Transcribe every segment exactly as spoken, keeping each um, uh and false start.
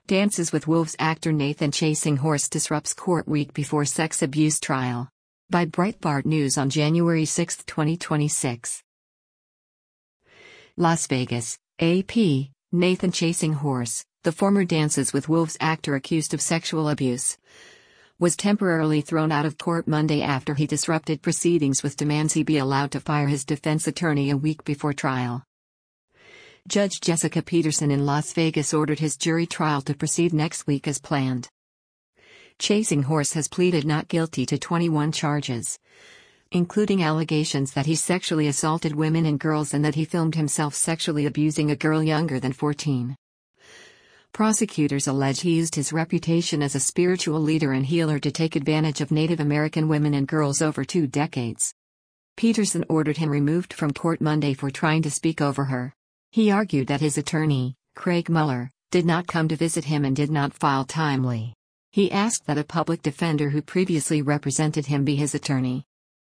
Dances with Wolves actor Nathan Chasing Horse disrupts court week before sex abuse trial. By Breitbart News on January sixth, twenty twenty-six. Las Vegas, A P, Nathan Chasing Horse, the former Dances with Wolves actor accused of sexual abuse, was temporarily thrown out of court Monday after he disrupted proceedings with demands he be allowed to fire his defense attorney a week before trial. Judge Jessica Peterson in Las Vegas ordered his jury trial to proceed next week as planned. Chasing Horse has pleaded not guilty to twenty-one charges, including allegations that he sexually assaulted women and girls and that he filmed himself sexually abusing a girl younger than fourteen. Prosecutors allege he used his reputation as a spiritual leader and healer to take advantage of Native American women and girls over two decades. Peterson ordered him removed from court Monday for trying to speak over her. He argued that his attorney, Craig Muller, did not come to visit him and did not file timely. He asked that a public defender who previously represented him be his attorney.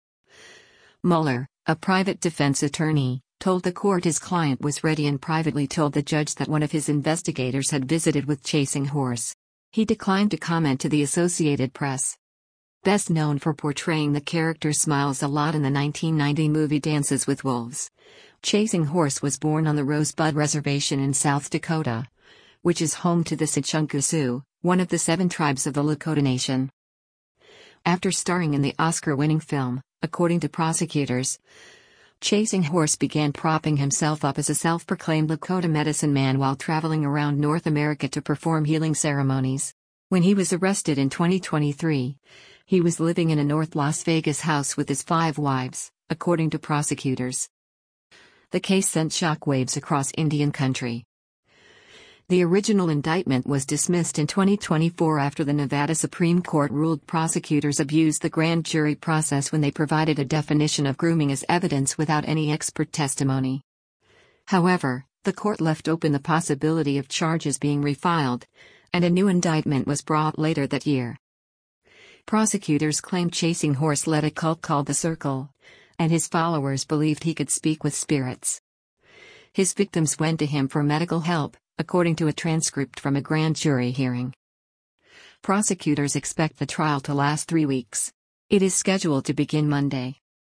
Muller, a private defense attorney, told the court his client was ready and privately told the judge that one of his investigators had visited with Chasing Horse. He declined to comment to the Associated Press. Best known for portraying the character Smiles a Lot in the nineteen ninety movie Dances with Wolves, Chasing Horse was born on the Rosebud Reservation in South Dakota, which is home to the Sichunku Sioux, one of the seven tribes of the Lakota Nation. After starring in the Oscar-winning film, according to prosecutors, Chasing Horse began propping himself up as a self-proclaimed Lakota medicine man while traveling around North America to perform healing ceremonies. When he was arrested in twenty twenty-three, he was living in a North Las Vegas house with his five wives, according to prosecutors. The case sent shockwaves across Indian country. The original indictment was dismissed in twenty twenty-four after the Nevada Supreme Court ruled prosecutors abused the grand jury process when they provided a definition of grooming as evidence without any expert testimony. However, the court left open the possibility of charges being refiled, and a new indictment was brought later that year. Prosecutors claimed Chasing Horse led a cult called The Circle, and his followers believed he could speak with spirits. His victims went to him for medical help, according to a transcript from a grand jury hearing. Prosecutors expect the trial to last three weeks. It is scheduled to begin Monday.